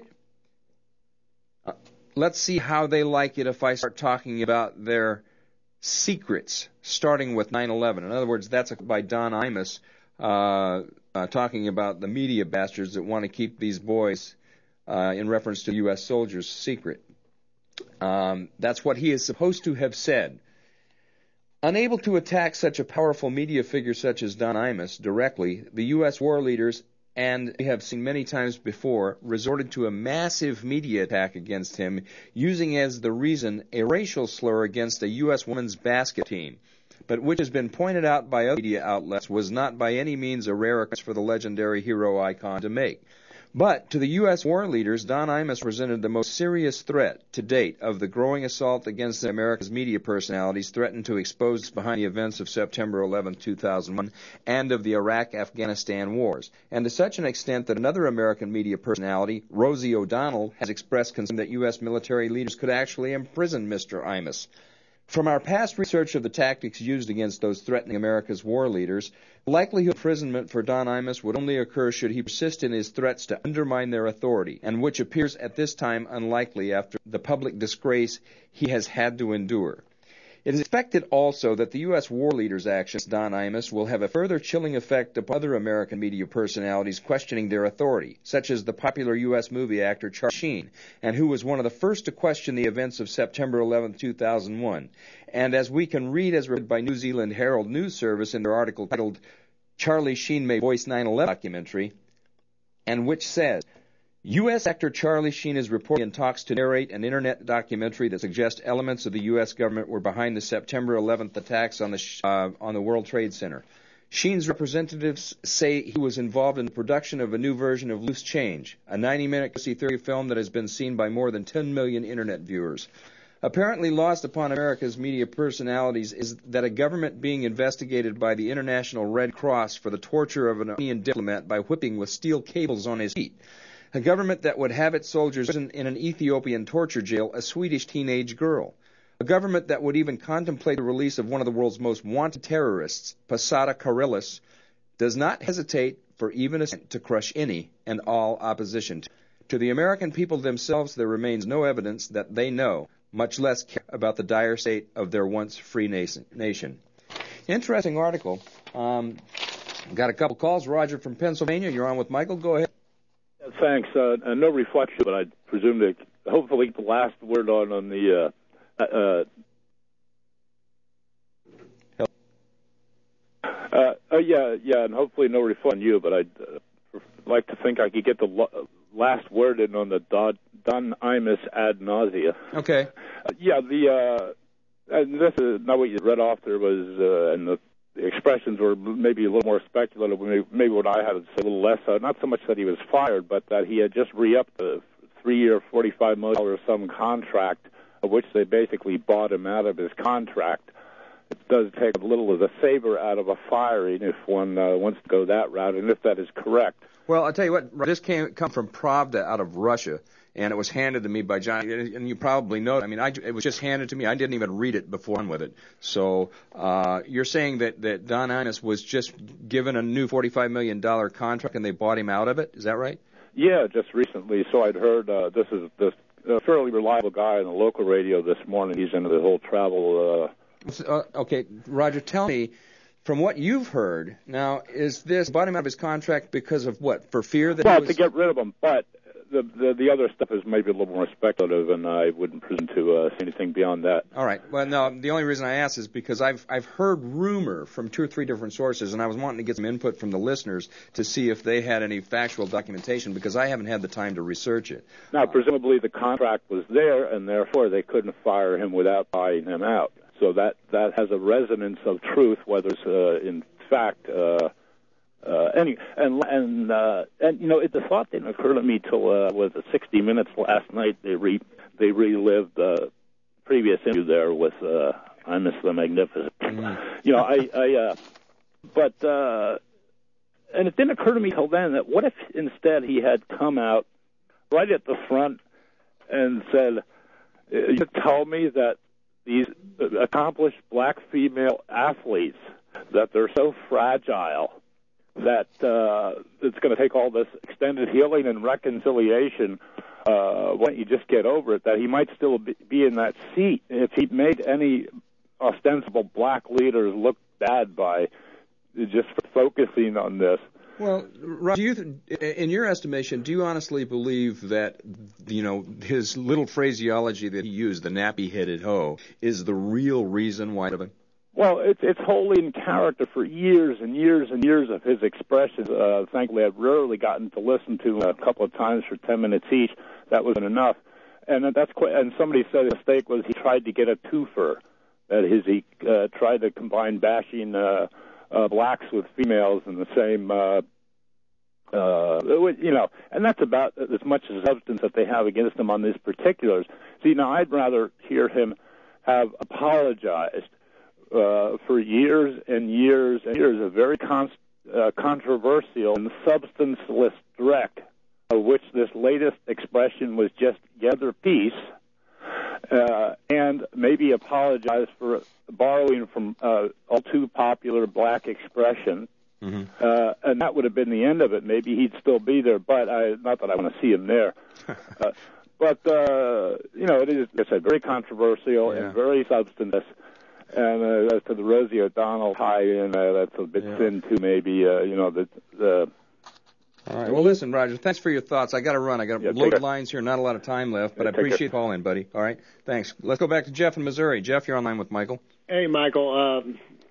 Uh, Let's see how they like it if I start talking about their secrets, starting with nine eleven. In other words, that's by Don Imus uh, uh, talking about the media bastards that want to keep these boys, uh, in reference to U S soldiers, secret. Um, that's what he is supposed to have said. Unable to attack such a powerful media figure such as Don Imus directly, the U S war leaders, and we have seen many times before, resorted to a massive media attack against him, using as the reason a racial slur against a U S women's basket team, but which has been pointed out by other media outlets was not by any means a rare occurrence for the legendary hero icon to make. But to the U S war leaders, Don Imus presented the most serious threat to date of the growing assault against America's media personalities threatened to expose behind the events of September eleventh, two thousand one and of the Iraq-Afghanistan wars, and to such an extent that another American media personality, Rosie O'Donnell, has expressed concern that U S military leaders could actually imprison Mister Imus. From our past research of the tactics used against those threatening America's war leaders, the likelihood of imprisonment for Don Imus would only occur should he persist in his threats to undermine their authority, and which appears at this time unlikely after the public disgrace he has had to endure. It is expected also that the U S war leaders' actions against Don Imus will have a further chilling effect upon other American media personalities questioning their authority, such as the popular U S movie actor Charlie Sheen, and who was one of the first to question the events of September eleventh, two thousand one. And as we can read as read by New Zealand Herald News Service in their article titled Charlie Sheen May Voice nine eleven Documentary, and which says, U S actor Charlie Sheen is reportedly in talks to narrate an internet documentary that suggests elements of the U S government were behind the September eleventh attacks on the uh, on the World Trade Center. Sheen's representatives say he was involved in the production of a new version of Loose Change, a ninety-minute conspiracy theory film that has been seen by more than ten million internet viewers. Apparently lost upon America's media personalities is that a government being investigated by the International Red Cross for the torture of an Iranian diplomat by whipping with steel cables on his feet. A government that would have its soldiers in, in an Ethiopian torture jail a Swedish teenage girl. A government that would even contemplate the release of one of the world's most wanted terrorists, Posada Karillis, does not hesitate for even a cent to crush any and all opposition. To the American people themselves, there remains no evidence that they know, much less care about the dire state of their once free nation. Interesting article. Um, got a couple calls. Roger from Pennsylvania. You're on with Michael. Go ahead. Thanks. Uh, uh, no reflection, but I presume to hopefully the last word on on the. Uh, uh, uh, uh, yeah, yeah, and hopefully no reflection on you, but I'd uh, like to think I could get the lo- last word in on the Don, Don Imus ad nausea. Okay. Uh, yeah, the uh, and this is not what you read off there was, uh, and the. The expressions were maybe a little more speculative, maybe, maybe what I had to say a little less. Uh, not so much that he was fired, but that he had just re-upped the three-year, forty-five million dollars some contract, of which they basically bought him out of his contract. It does take a little of the savor out of a firing if one uh, wants to go that route, and if that is correct. Well, I'll tell you what, this came come from Pravda out of Russia, and it was handed to me by John, and you probably know, I mean, I, it was just handed to me. I didn't even read it before on with it. So uh, you're saying that, that Don Imus was just given a new forty-five million dollars contract and they bought him out of it? Is that right? Yeah, just recently. So I'd heard uh, this is this a fairly reliable guy on the local radio this morning. He's into the whole travel. Uh... Uh, okay, Roger, tell me, from what you've heard, now, is this bought him out of his contract because of what? For fear that well, he was... to get rid of him, but the, the the other stuff is maybe a little more speculative, and I wouldn't presume to uh, say anything beyond that. All right. Well, no, the only reason I asked is because I've I've heard rumor from two or three different sources, and I was wanting to get some input from the listeners to see if they had any factual documentation, because I haven't had the time to research it. Now, presumably the contract was there, and therefore they couldn't fire him without buying him out. So that, that has a resonance of truth, whether it's uh, in fact uh, uh, any and and uh, and you know it, the thought didn't occur to me till uh, was it sixty minutes last night. They re they relived the previous interview there with uh, Imus the Magnificent. Mm. You know I I uh, but uh, and it didn't occur to me till then that what if instead he had come out right at the front and said, "You tell me that these accomplished black female athletes, that they're so fragile that uh, it's going to take all this extended healing and reconciliation. Uh, why don't you just get over it?" That he might still be, be in that seat if he made any ostensible black leaders look bad by just focusing on this. Well, Rob, do you, in your estimation, do you honestly believe that, you know, his little phraseology that he used, the nappy-headed hoe, is the real reason why? Well, it's it's wholly in character for years and years and years of his expressions. Uh, thankfully, I've rarely gotten to listen to a couple of times for ten minutes each. That wasn't enough. And that's quite, and somebody said the mistake was he tried to get a twofer. That is, he uh, tried to combine bashing uh, uh, blacks with females in the same, uh, uh, you know, and that's about as much as substance that they have against him on these particulars. See, now I'd rather hear him have apologized Uh, for years and years and years of very con- uh, controversial and substanceless dreck, of which this latest expression was just gather peace, uh, and maybe apologize for borrowing from uh, all too popular black expression. Mm-hmm. Uh, and that would have been the end of it. Maybe he'd still be there, but I, not that I want to see him there. uh, but, uh, you know, it is, like I said, very controversial yeah. and very substanceless. And uh, as to the Rosie O'Donnell tie-in, uh, that's a bit yeah. thin, too, maybe. Uh, you know, the, the... All right. Well, listen, Roger, thanks for your thoughts. I got to run. I got yeah, loaded lines here, not a lot of time left, but yeah, I appreciate calling in, buddy. All right. Thanks. Let's go back to Jeff in Missouri. Jeff, you're online with Michael. Hey, Michael. Um,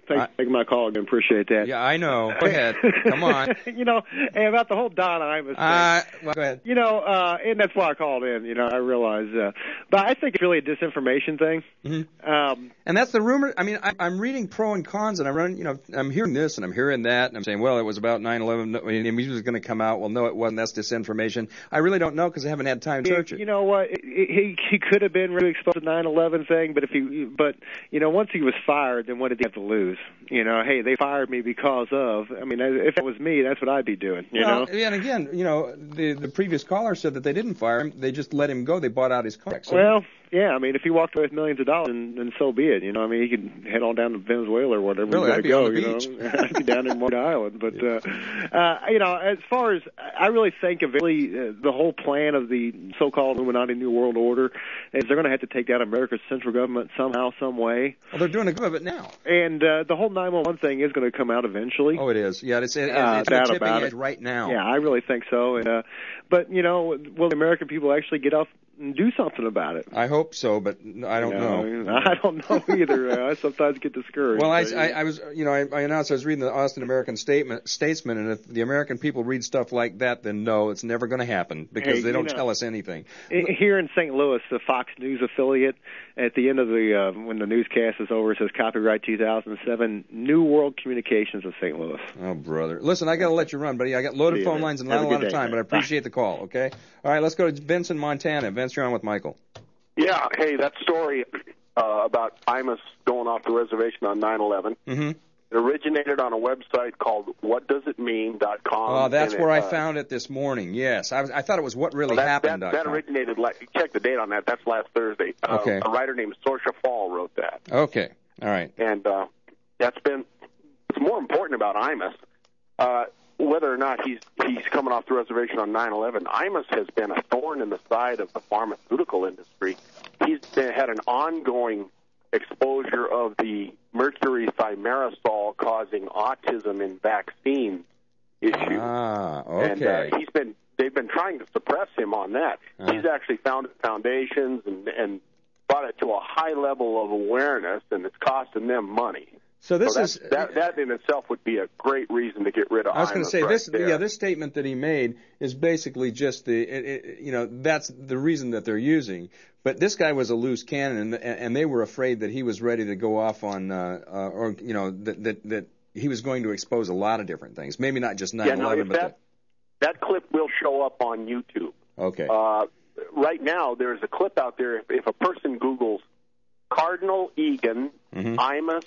Thanks I, for taking my call again. Appreciate that. Yeah, I know. Go ahead. Come on. you know, and about the whole Don Imus thing. Uh, well, go ahead. You know, uh, and that's why I called in. You know, I realize, uh, but I think it's really a disinformation thing. Mm-hmm. Um, and that's the rumor. I mean, I, I'm reading pro and cons, and I'm running. You know, I'm hearing this and I'm hearing that, and I'm saying, well, it was about nine eleven. And he was going to come out. Well, no, it wasn't. That's disinformation. I really don't know because I haven't had time to search it. You know what? He he could have been really exposed to the nine eleven thing, but if he, but you know, once he was fired, then what did he have to lose? You know, hey, they fired me because of. I mean, if it was me, that's what I'd be doing. You well, know. And again, you know, the the previous caller said that they didn't fire him; they just let him go. They bought out his contract. So well, yeah. I mean, if he walked away with millions of dollars, then, then so be it. You know, I mean, he could head on down to Venezuela or whatever. Really, I'd be go, on the you beach. Know? I'd be down in Moore Island. But uh, uh, you know, as far as I really think of really uh, the whole plan of the so-called Illuminati New World Order is they're going to have to take down America's central government somehow, some way. Well, they're doing a good of it now. And uh, the whole nine one one thing is going to come out eventually. Oh, it is. Yeah, it's, it, uh, it's a tipping edge right now. Yeah, I really think so. And uh, but you know, will the American people actually get up and do something about it? I hope so, but I don't you know. know. I don't know either. uh, I sometimes get discouraged. Well, I, but, I, I was, you know, I, I announced I was reading the Austin American Statement, Statesman, and if the American people read stuff like that, then no, it's never going to happen because hey, they don't know, tell us anything. Here in Saint Louis, the Fox News affiliate, at the end of the uh, when the newscast is over, it says copyright two thousand seven, New World Communications of Saint Louis. Oh, brother. Listen, I got to let you run, buddy. I got loaded See phone you, lines and Have not a lot of day, time, man. but I appreciate Bye. the call, okay? All right, let's go to Vince in Montana. Vince, you're on with Michael. Yeah, hey, that story uh, about Imus going off the reservation on nine eleven, mm-hmm. it originated on a website called what does it mean dot com. Oh, that's where it, I uh, found it this morning, yes. I, was, I thought it was what really well, that, happened. That, that originated, check the date on that, that's last Thursday. Uh, okay. A writer named Saoirse Fall wrote that. Okay, all right. And uh, that's been, what's more important about Imus, uh, whether or not he's he's coming off the reservation on nine eleven, Imus has been a thorn in the side of the pharmaceutical industry. He's been, had an ongoing exposure of the mercury thimerosal causing autism in vaccine issue. Ah, okay. And uh, he's been they've been trying to suppress him on that. Uh. He's actually founded foundations and and brought it to a high level of awareness, and it's costing them money. So this so is that that in itself would be a great reason to get rid of. I was going to say right this. there. Yeah, this statement that he made is basically just the. It, it, you know, that's the reason that they're using. But this guy was a loose cannon, and, and they were afraid that he was ready to go off on, uh, uh, or you know, that, that that he was going to expose a lot of different things. Maybe not just nine eleven, yeah, no, but that, the... that clip will show up on YouTube. Okay. Uh, right now, there's a clip out there. If, if a person Googles Cardinal Egan, mm-hmm. Imus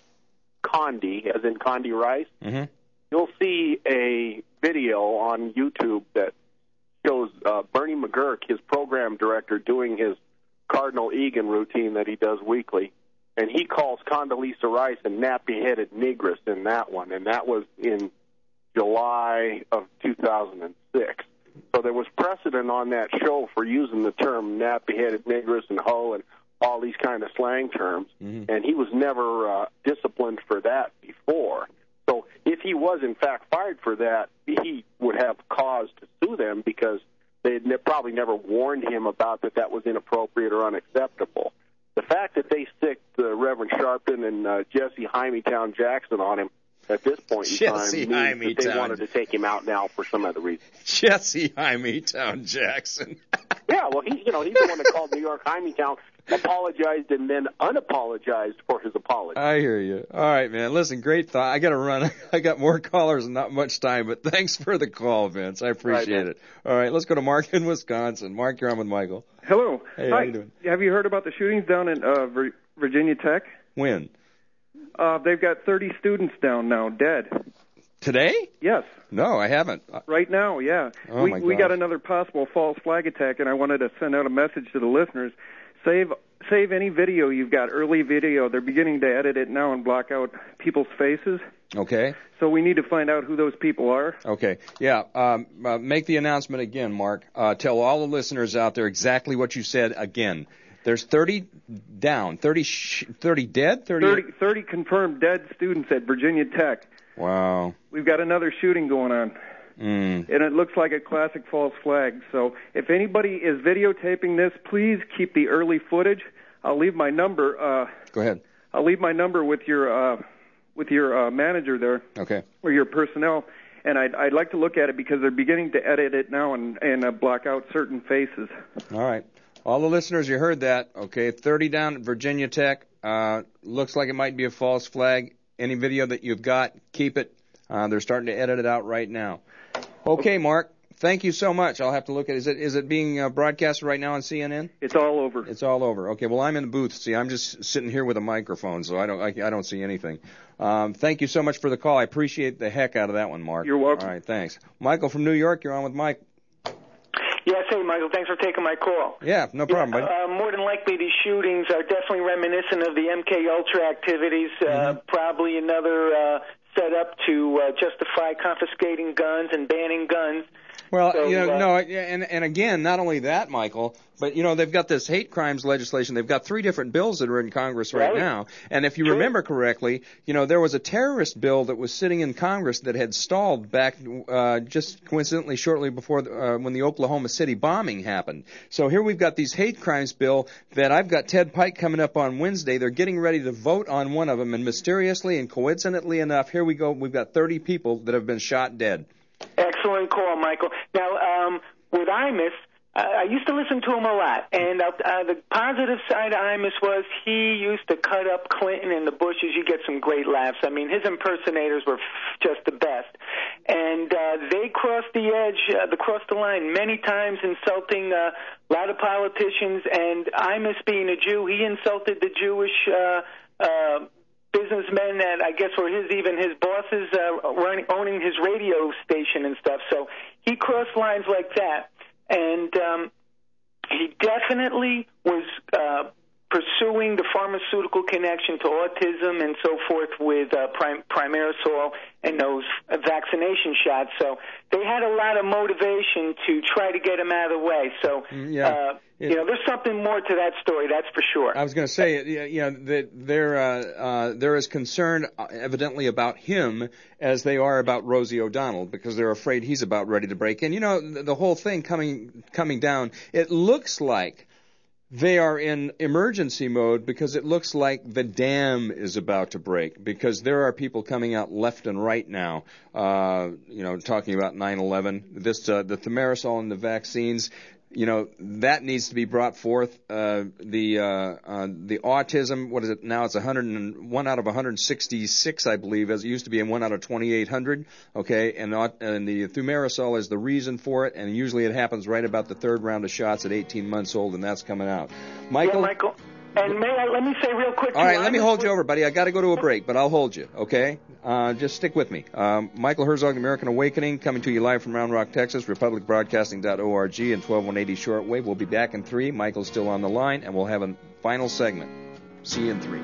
Condi, as in Condi Rice, mm-hmm. you'll see a video on YouTube that shows uh, Bernie McGurk, his program director, doing his Cardinal Egan routine that he does weekly, and he calls Condoleezza Rice a nappy-headed negress in that one, and that was in July of two thousand six. So there was precedent on that show for using the term nappy-headed negress and hoe and all these kind of slang terms, mm-hmm. and he was never uh, disciplined for that before. So if he was, in fact, fired for that, he would have cause to sue them because they had ne- probably never warned him about that that was inappropriate or unacceptable. The fact that they stick the Reverend Sharpton and uh, Jesse Hymietown Jackson on him at this point in Jesse time means that they Hymietown. wanted to take him out now for some other reason. Jesse Hymietown Jackson. Yeah, well, he, you know, he's the one that called New York Hymietown, apologized, and then unapologized for his apology. I hear you. All right, man. Listen, great thought. I got to run. I got more callers and not much time, but thanks for the call, Vince. I appreciate right, it. All right, let's go to Mark in Wisconsin. Mark, you're on with Michael. Hello. Hey, Hi. how you doing? Have you heard about the shootings down in uh, Vir- Virginia Tech? When? Uh, they've got thirty students down now, dead. Today? Yes. No, I haven't. Right now, yeah. Oh, we my we gosh. got another possible false flag attack, and I wanted to send out a message to the listeners. Save save any video you've got, early video. They're beginning to edit it now and block out people's faces. Okay. So we need to find out who those people are. Okay. Yeah. Um, uh, make the announcement again, Mark. Uh, tell all the listeners out there exactly what you said again. There's thirty down, thirty, sh- thirty dead, thirty. thirty, thirty confirmed dead students at Virginia Tech. Wow. We've got another shooting going on. Mm. And it looks like a classic false flag. So if anybody is videotaping this, please keep the early footage. I'll leave my number. Uh, Go ahead. I'll leave my number with your uh, with your uh, manager there, okay, or your personnel, and I'd, I'd like to look at it because they're beginning to edit it now and, and uh, block out certain faces. All right. All the listeners, you heard that. Okay, thirty down at Virginia Tech. Uh, looks like it might be a false flag. Any video that you've got, keep it. Uh, they're starting to edit it out right now. Okay, Mark. Thank you so much. I'll have to look at it. Is it, is it being uh, broadcasted right now on C N N? It's all over. It's all over. Okay, well, I'm in the booth. See, I'm just sitting here with a microphone, so I don't I, I don't see anything. Um, thank you so much for the call. I appreciate the heck out of that one, Mark. You're welcome. All right, thanks. Michael from New York, you're on with Mike. Yes, hey, Michael, thanks for taking my call. Yeah, no problem, yeah, buddy. uh, more than likely, these shootings are definitely reminiscent of the M K Ultra activities, uh, Mm-hmm. probably another uh, setup to uh, justify confiscating guns and banning guns. Well, So, you know, uh, no, and and again, not only that, Michael, but you know, they've got this hate crimes legislation. They've got three different bills that are in Congress right, Right. now. And if you remember correctly, you know, there was a terrorist bill that was sitting in Congress that had stalled back uh, just coincidentally shortly before the, uh, when the Oklahoma City bombing happened. So here we've got these hate crimes bill that I've got Ted Pike coming up on Wednesday. They're getting ready to vote on one of them, and mysteriously and coincidentally enough, here we go. We've got thirty people that have been shot dead. Excellent call, Michael. Now, um, with Imus, uh, I used to listen to him a lot, and uh, uh, the positive side of Imus was he used to cut up Clinton and the Bushes. You get some great laughs. I mean, his impersonators were f- just the best. And uh, they crossed the edge, uh, they crossed the line many times, insulting uh, a lot of politicians. And Imus, being a Jew, he insulted the Jewish uh, uh businessmen that I guess were his, even his bosses, uh, running, owning his radio station and stuff. So he crossed lines like that. And um, he definitely was uh, pursuing the pharmaceutical connection to autism and so forth with uh, prim- Primarisol and those vaccination shots. So they had a lot of motivation to try to get him out of the way. So, yeah. uh, you know, there's something more to that story, that's for sure. I was going to say, you know, that they're uh, uh, they're as concerned, uh, evidently, about him as they are about Rosie O'Donnell, because they're afraid he's about ready to break in. You know, the, the whole thing coming coming down. It looks like they are in emergency mode because it looks like the dam is about to break, because there are people coming out left and right now, uh, you know, talking about nine eleven, this uh, the thimerosal and the vaccines. You know, that needs to be brought forth. Uh, the uh, uh, the autism, what is it now? It's one hundred one out of one hundred sixty-six, I believe, as it used to be, and one out of twenty-eight hundred. Okay, and and the thimerosal is the reason for it, and usually it happens right about the third round of shots at eighteen months old, and that's coming out. Michael. Yeah, Michael. And may I, let me say real quick. All right, let me hold you over, buddy. I got to go to a break, but I'll hold you, okay? Uh, just stick with me. Um, Michael Herzog, American Awakening, coming to you live from Round Rock, Texas, republic broadcasting dot org and twelve one eighty shortwave. We'll be back in three. Michael's still on the line, and we'll have a final segment. See you in three.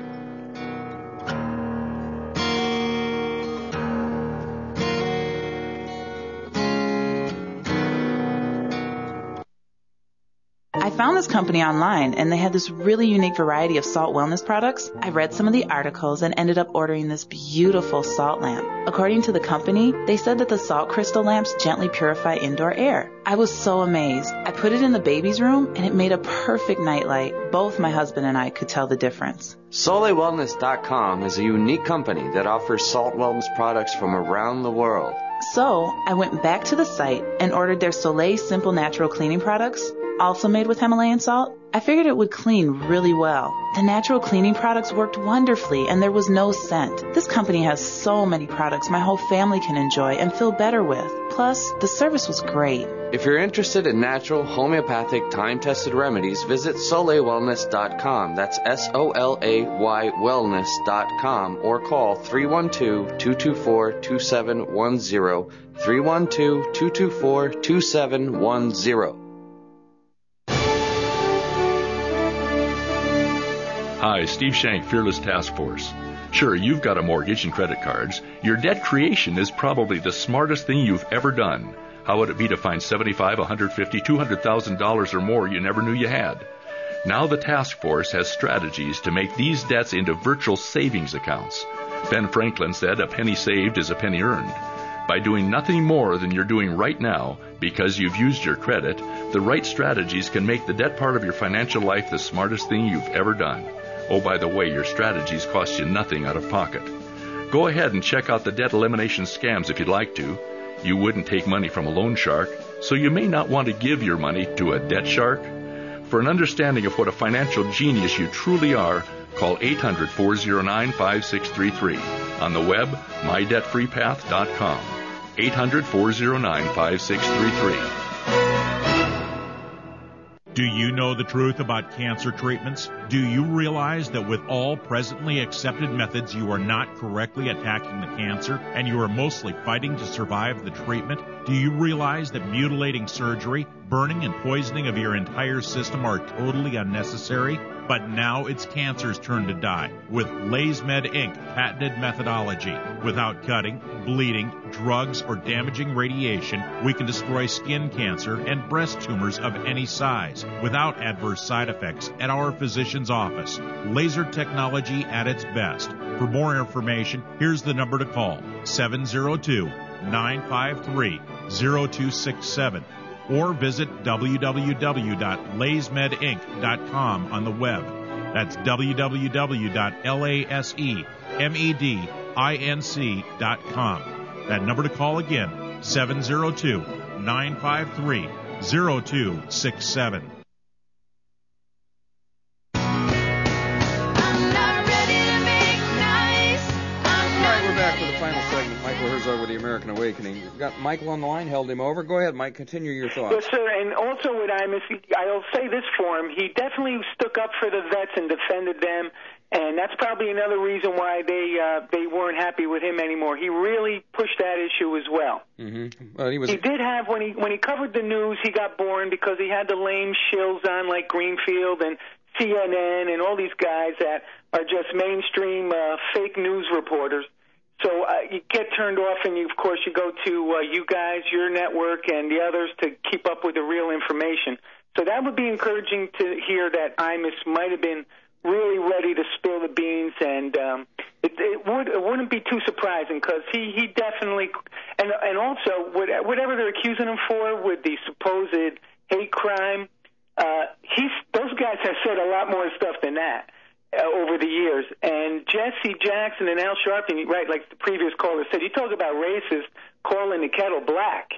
I found this company online, and they had this really unique variety of salt wellness products. I read some of the articles and ended up ordering this beautiful salt lamp. According to the company, they said that the salt crystal lamps gently purify indoor air. I was so amazed. I put it in the baby's room, and it made a perfect nightlight. Both my husband and I could tell the difference. Soleil Wellness dot com is a unique company that offers salt wellness products from around the world. So I went back to the site and ordered their Soleil Simple Natural Cleaning products, also made with Himalayan salt. I figured it would clean really well. The natural cleaning products worked wonderfully, and there was no scent. This company has so many products my whole family can enjoy and feel better with. Plus, the service was great. If you're interested in natural, homeopathic, time-tested remedies, visit Soleil Wellness dot com. That's S O L A Y Wellness dot com, or call three one two, two two four, two seven one zero, three one two, two two four, two seven one zero. Hi, Steve Shank, Fearless Task Force. Sure, you've got a mortgage and credit cards. Your debt creation is probably the smartest thing you've ever done. How would it be to find seventy-five, one hundred fifty, two hundred thousand dollars or more you never knew you had? Now the task force has strategies to make these debts into virtual savings accounts. Ben Franklin said a penny saved is a penny earned. By doing nothing more than you're doing right now because you've used your credit, the right strategies can make the debt part of your financial life the smartest thing you've ever done. Oh, by the way, your strategies cost you nothing out of pocket. Go ahead and check out the debt elimination scams if you'd like to. You wouldn't take money from a loan shark, so you may not want to give your money to a debt shark. For an understanding of what a financial genius you truly are, call eight hundred, four oh nine, five six three three. On the web, my debt free path dot com. eight hundred, four oh nine, five six three three. Do you know the truth about cancer treatments? Do you realize that with all presently accepted methods, you are not correctly attacking the cancer and you are mostly fighting to survive the treatment? Do you realize that mutilating surgery, burning and poisoning of your entire system are totally unnecessary? But now it's cancer's turn to die with LaysMed Incorporated patented methodology. Without cutting, bleeding, drugs, or damaging radiation, we can destroy skin cancer and breast tumors of any size without adverse side effects at our physician's office. Laser technology at its best. For more information, here's the number to call, seven oh two, nine five three, oh two six seven. Or visit w w w dot lays med inc dot com on the web. That's w w w dot laysmedinc dot com. That number to call again, seven oh two, nine five three, oh two six seven. Herzog with the American Awakening. We've got Michael on the line, held him over. Go ahead, Mike, continue your thoughts. Yes, sir, and also with Imus, I'll say this for him. He definitely stuck up for the vets and defended them, and that's probably another reason why they uh, they weren't happy with him anymore. He really pushed that issue as well. Mm-hmm. Well, he was. He did have, when he, when he covered the news, he got boring because he had the lame shills on like Greenfield and C N N and all these guys that are just mainstream uh, fake news reporters. So uh, you get turned off, and you, of course you go to uh, you guys, your network, and the others to keep up with the real information. So that would be encouraging to hear that Imus might have been really ready to spill the beans, and um, it, it would it wouldn't be too surprising because he, he definitely and and also whatever they're accusing him for with the supposed hate crime, uh, he's those guys have said a lot more stuff than that. Uh, over the years, and Jesse Jackson and Al Sharpton, right, like the previous caller said, you talk about racist calling the kettle black.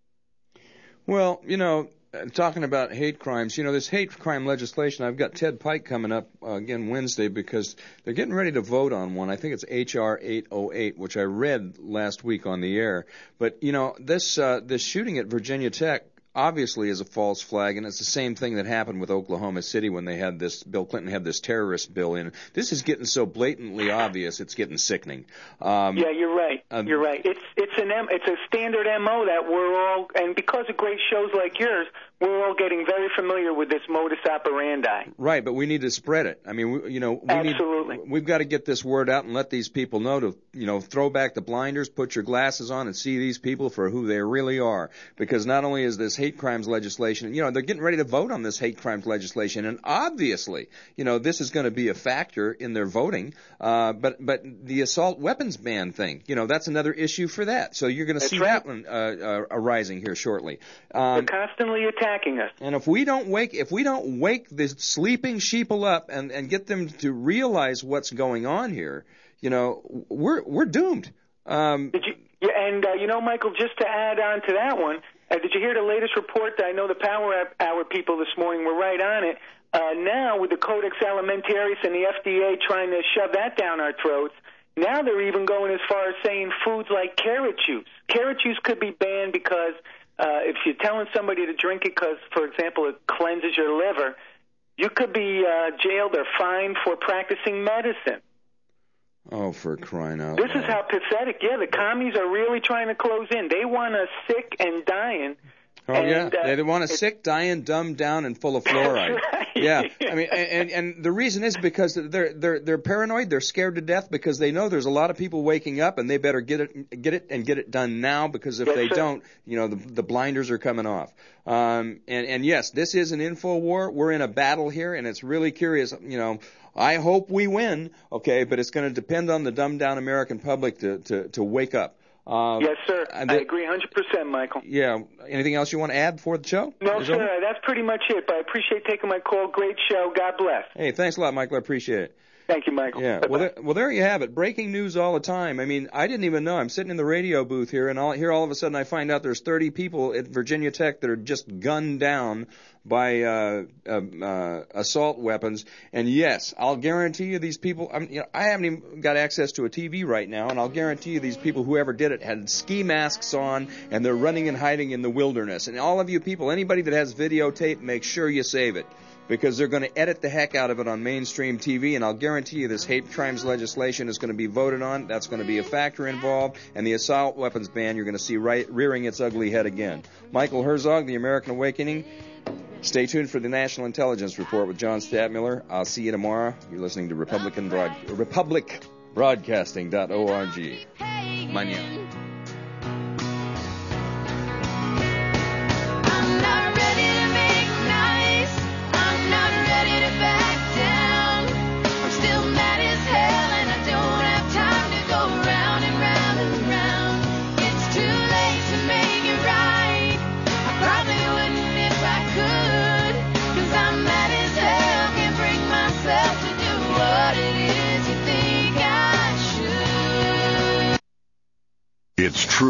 Well, you know, talking about hate crimes, you know, this hate crime legislation, I've got Ted Pike coming up uh, again Wednesday because they're getting ready to vote on one. I think it's H R eight oh eight, which I read last week on the air. But, you know, this uh, this shooting at Virginia Tech obviously is a false flag, and it's the same thing that happened with Oklahoma City when they had this, Bill Clinton had this terrorist bill in. This is getting so blatantly obvious, it's getting sickening. Um, yeah, you're right. Um, you're right. It's it's an M, it's a standard M O that we're all, and because of great shows like yours, we're all getting very familiar with this modus operandi. Right, but we need to spread it. I mean, we, you know, we Absolutely. need, we've got to get this word out and let these people know to, you know, throw back the blinders, put your glasses on, and see these people for who they really are. Because not only is this hate crimes legislation, you know, they're getting ready to vote on this hate crimes legislation, and obviously, you know, this is going to be a factor in their voting. Uh, but but the assault weapons ban thing, you know, that's another issue for that. So you're going to see right. that one uh, uh, arising here shortly. Um, they're constantly attacking us. And if we don't wake, if we don't wake the sleeping sheeple up and, and get them to realize what's going on here, you know, we're we're doomed. Um, Did you? Yeah, and uh, you know, Michael, just to add on to that one. Uh, did you hear the latest report? I know the Power Hour people this morning were right on it. Uh, now, with the Codex Alimentarius and the F D A trying to shove that down our throats, now they're even going as far as saying foods like carrot juice. Carrot juice could be banned because uh, if you're telling somebody to drink it because, for example, it cleanses your liver, you could be uh, jailed or fined for practicing medicine. Oh, for crying out This loud. is how pathetic. Yeah, the commies are really trying to close in. They want us sick and dying. Oh, and, yeah. Uh, they want us sick, dying, dumbed down, and full of fluoride. Right. Yeah. I mean, and, and the reason is because they're they're they're paranoid. They're scared to death because they know there's a lot of people waking up, and they better get it get it and get it done now. Because if yes, they sir. don't, you know, the the blinders are coming off. Um, and and yes, this is an info war. We're in a battle here, and it's really curious. You know, I hope we win. Okay, but it's going to depend on the dumbed down American public to to to wake up. Uh, yes, sir. The, I agree one hundred percent, Michael. Yeah. Anything else you want to add before the show? No, Is sir. over? That's pretty much it. But I appreciate taking my call. Great show. God bless. Hey, thanks a lot, Michael. I appreciate it. Thank you, Michael. Yeah. Well, there, well, there you have it. Breaking news all the time. I mean, I didn't even know. I'm sitting in the radio booth here, and all, here all of a sudden I find out there's thirty people at Virginia Tech that are just gunned down by uh, uh, uh, assault weapons. And yes, I'll guarantee you these people. I'm, you know, I haven't even got access to a T V right now, and I'll guarantee you these people, whoever did it, had ski masks on, and they're running and hiding in the wilderness. And all of you people, anybody that has videotape, make sure you save it, because they're going to edit the heck out of it on mainstream T V, and I'll guarantee you this hate crimes legislation is going to be voted on. That's going to be a factor involved, and the assault weapons ban you're going to see right, rearing its ugly head again. Michael Herzog, The American Awakening. Stay tuned for the National Intelligence Report with John Stadtmiller. I'll see you tomorrow. You're listening to Republican Broad, Republic Broadcasting dot org. Manya.